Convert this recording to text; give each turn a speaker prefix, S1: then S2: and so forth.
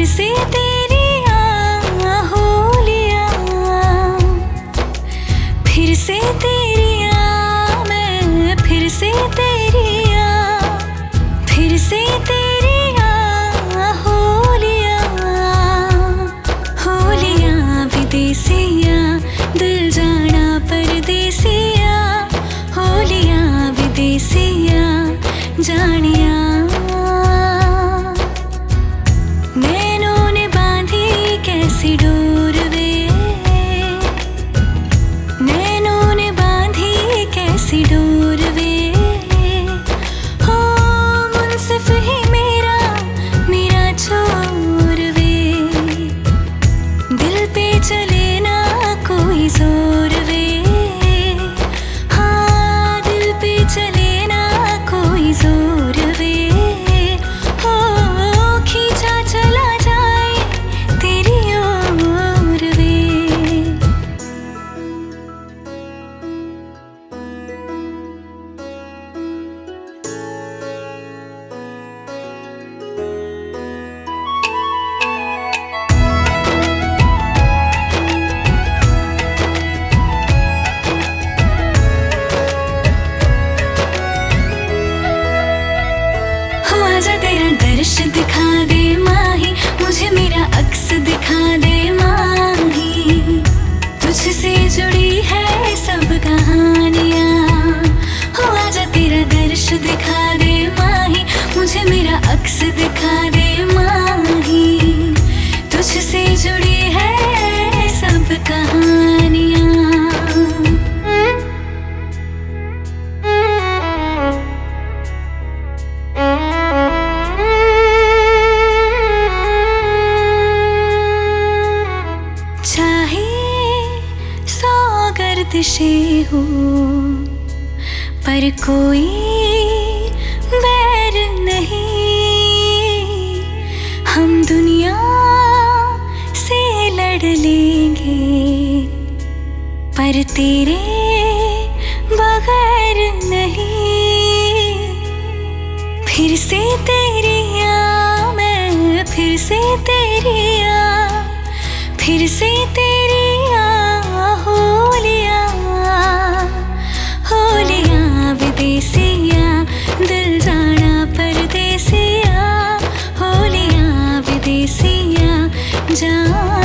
S1: से तेरी होलियां, फिर से तेरी मैं फिर से तेरी फिर से तेरी होलियां, होलियां विदेसिया दिल जाना परदेसिया, होलियां विदेसिया जानिया। नैनों ने बांधी कैसी डोर वे, नैनों ने बांधी कैसी डोर वे, हो मुनसिफ ही मेरा मेरा छोर वे, दिल पे चले ना कोई जोर वे, हाँ दिल पे चले ना कोई जोर वे, हो खींचा चला जाए तेरी ओर वे। आजा तेरा दर्श दिखा दे माही, मुझे मेरा अक्स दिखा दे माही, तुझसे जुड़ी है सब कहानियाँ। हो आजा तेरा दर्श दिखा दे माही, मुझे मेरा अक्स दिखा दे माही, तुझसे जुड़ी है सब कहानियाँ। गर्दिशें हो पर कोई बैर नहीं, हम दुनिया से लड़ लेंगे पर तेरे बगैर नहीं। फिर से तेरी मैं फिर से तेरी फिर से तेरी होलियां विदेसिया दिल जाना परदेसिया, होलियां विदेसिया जा।